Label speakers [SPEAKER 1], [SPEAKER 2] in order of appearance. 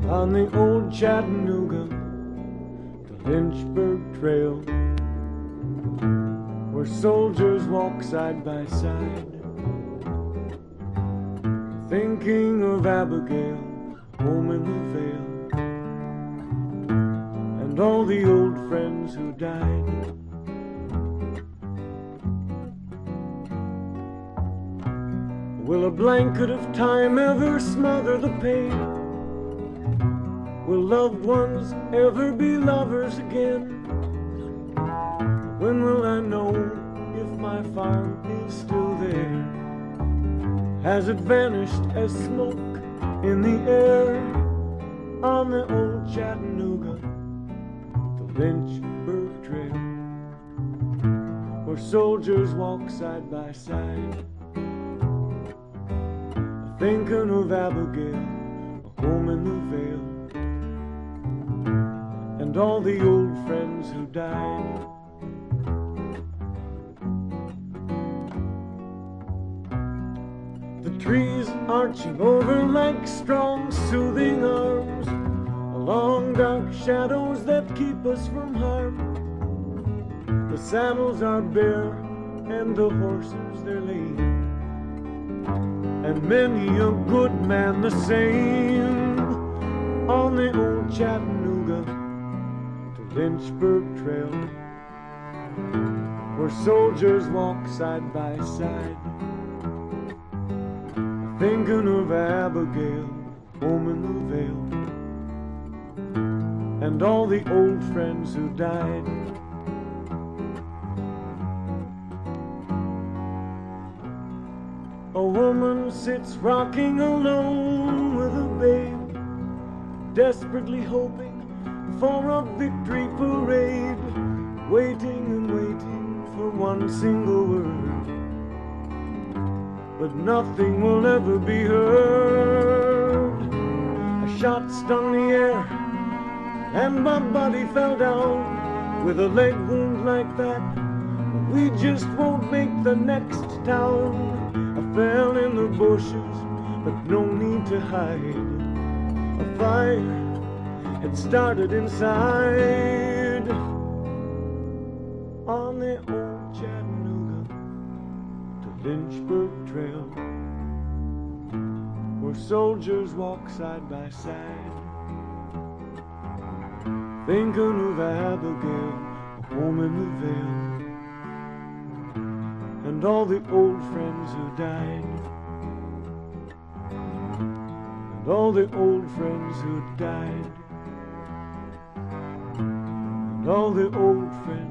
[SPEAKER 1] on the old Chattanooga to Lynchburg Trail, where soldiers walk side by side, thinking of Abigail, home in the Vale, and all the old friends who died. Will a blanket of time ever smother the pain? Will loved ones ever be lovers again? When will I know if my farm is still there? Has it vanished as smoke in the air on the old Chattanooga, the Lynchburg Trail, where soldiers walk side by side, thinking of Abigail, a home in the Vale, and all the old friends who died. The trees arching over like strong, soothing arms, along dark shadows that keep us from harm. The saddles are bare and the horses they're lame, and many a good man the same on the old Chattanooga to Lynchburg Trail, where soldiers walk side by side, thinking of Abigail, home in the Vale, and all the old friends who died. A woman sits rocking alone with a babe, desperately hoping for a victory parade, waiting and waiting for one single word, but nothing will ever be heard. A shot stung the air and my body fell down. With a leg wound like that, we just won't make the next town. I fell in the bushes, but no need to hide. A fire had started inside on the old Chattanooga to Lynchburg Trail, where soldiers walk side by side, thinking of Abigail, home in the Vale, and all the old friends who died, and all the old friends who died, and all the old friends